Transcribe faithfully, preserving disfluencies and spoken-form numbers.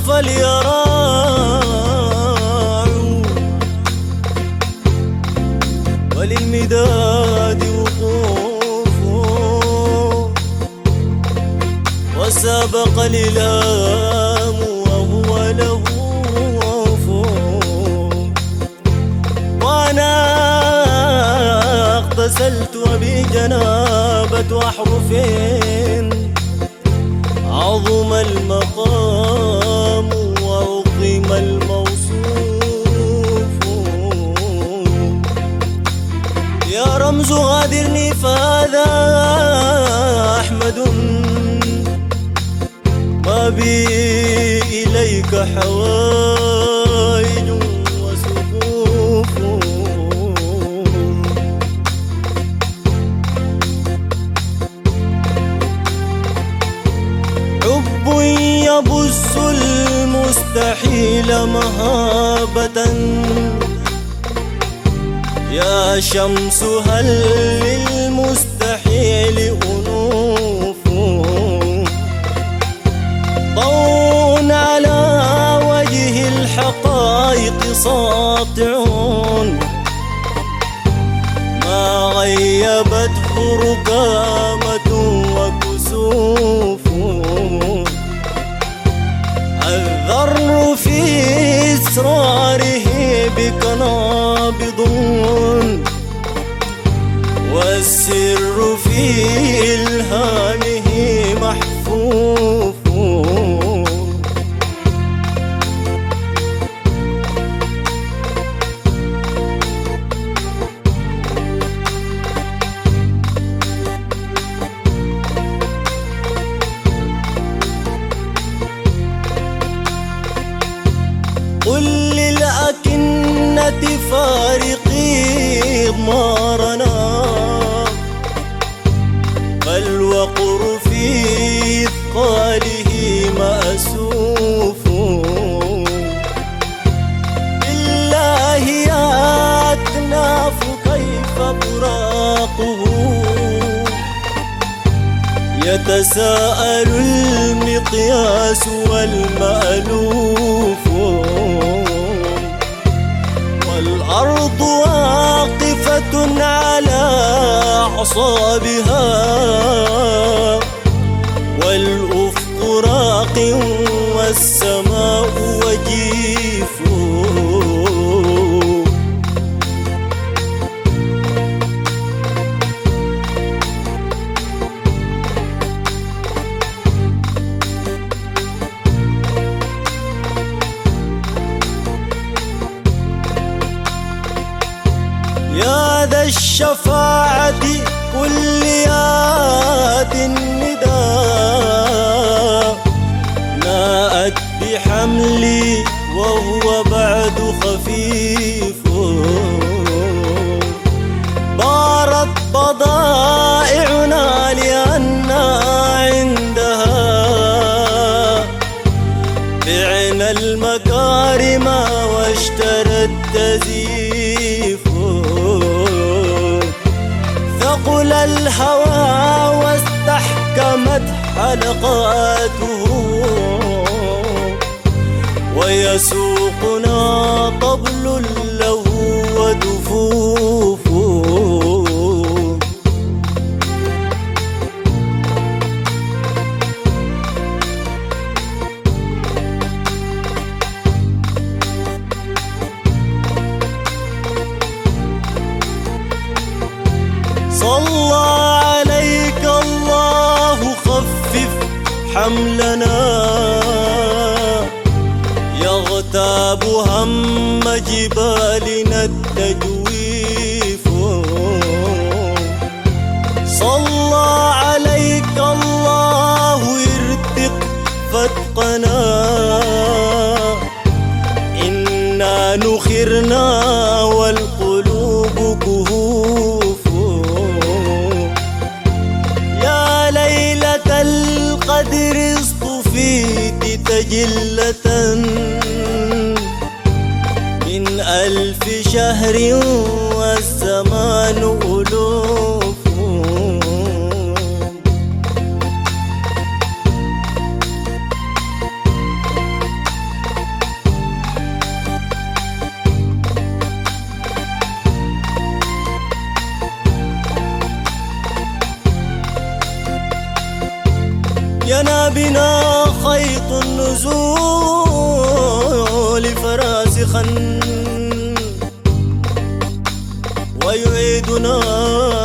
فليراعوا وللمداد وقوفه، وسابق الإلهام وهو له وفور. وأنا اغتسلت بجنابة أحرف عظم المقام وعظم الموصوف. يا رمز غادرني فهذا أحمد، ما بي إليك حوائج وسقوف. حب يبث المستحيل مهابة، يا شمس هل للمستحيل أنوف. ضوء على وجه الحقائق ساطع، ما غيبته ركامة وكسوف. الذر في إسراره بك نابض، والسر في إلهامه محفوف. قل للأكنة فارقي ضمارنا، فالوقر في إثقاله مأسوف. بالله يا أكناف كيف براقه، يتساءل المقياس والمألوف. والأرض واقفة على أعصابها، والأفق راق والسماء وجيف. يا ذا الشفاعة كليات النداء، ناءت بحملي وهو بعد خفيف. بارت بضائعنا لأننا عندها، بعنا المكارم واشترى التزييف. ثقل الهوى واستحكمت حلقاته، ويسوقنا طبل له ودفوف. صلى عليك الله خفف حملنا، يغتاب هم جبالنا التجويف. صلى عليك الله ارتق فتقنا، إنا نخرنا والقلوب كهوف. يا ليلة القدر اصطفيت تجلة من ألف شهر والزمان ألوف. ينا بنا خيط النزول فراسخا ويعيدنا